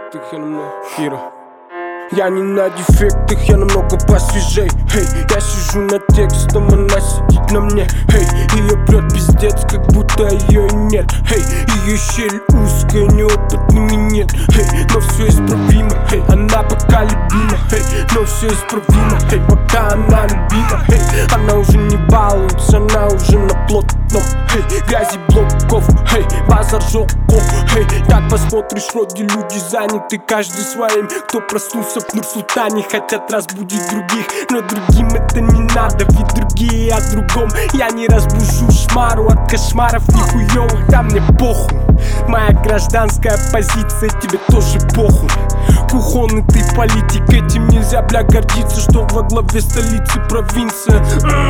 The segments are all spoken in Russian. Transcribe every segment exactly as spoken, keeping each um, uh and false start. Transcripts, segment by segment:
дефектах, я намного хиро. Я не на дефектах, я намного посвежей. Хей, я сижу над текстом, она сидит на мне. Хей, ее прет пиздец, как будто ее и нет. Хей, ее щель узкая, неопытными нет. Хей, но все исправимо. Хей, она пока любима. Хей, но все исправимо. Хей, пока она любима. Хей, она уже не балуется, она уже на плотном. Хей, грязи блоков. Хей, базар жоков. Хей, как посмотришь, вроде люди заняты каждый своим. Кто проснулся в Нур-Султане, хотят разбудить других, но другим это не надо, ведь другие о другом. Я не разбужу шмару от кошмаров нихуёвых, да мне похуй. Моя гражданская позиция, тебе тоже похуй. Кухонный ты политик, этим нельзя, бля, гордиться, что во главе столицы провинция.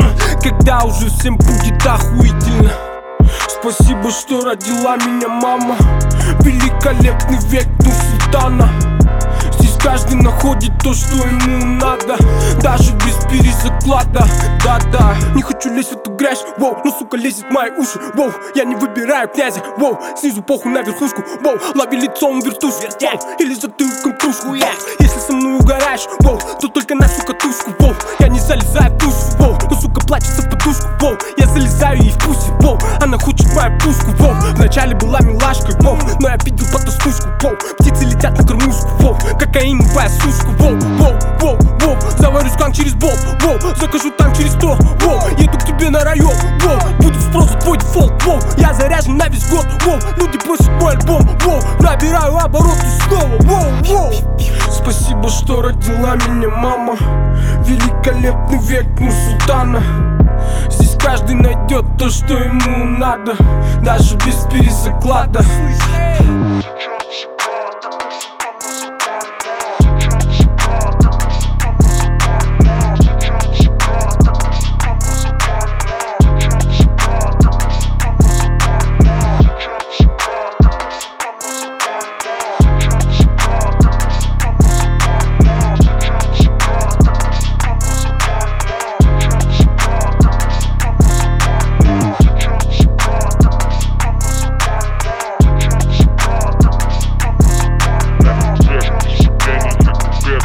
Когда уже всем будет охуительно. Спасибо, что родила меня мама. Великолепный век Нур-Султана. Здесь каждый находит то, что ему надо, даже без перезаклада. Да-да, не хочу лезть в эту грязь, воу, но сука лезет в мои уши, воу. Я не выбираю князя, воу, снизу похуй на верхушку, воу. Лови лицом вертушку, воу, или затылком кружку, yeah. Если со мной угораешь, воу, то только на сука тушку, воу. Я не залезаю в душу, воу, но сука плачется в подушку, воу. Я залезаю ей в пуси, воу, она хочет мою пушку, воу. Вначале была милашкой, воу, но я видел потаскушку, воу. Птицы летят на кормушку, воу, кокаиновая сушка, воу, воу, воу, воу. Заварю сканк через болт, воу, закажу танк через сто, воу. Еду к тебе на район, воу, будет спрос твой дефолт, воу. Я заряжен на весь год, воу, люди просят мой альбом, воу. Набираю обороты снова, воу, воу. Спасибо, что родила меня мама. Великолепный век Нур-Султана. Здесь каждый найдет то, что ему надо, даже без перезаклада.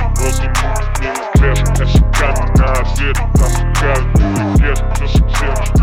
Там, как, без, все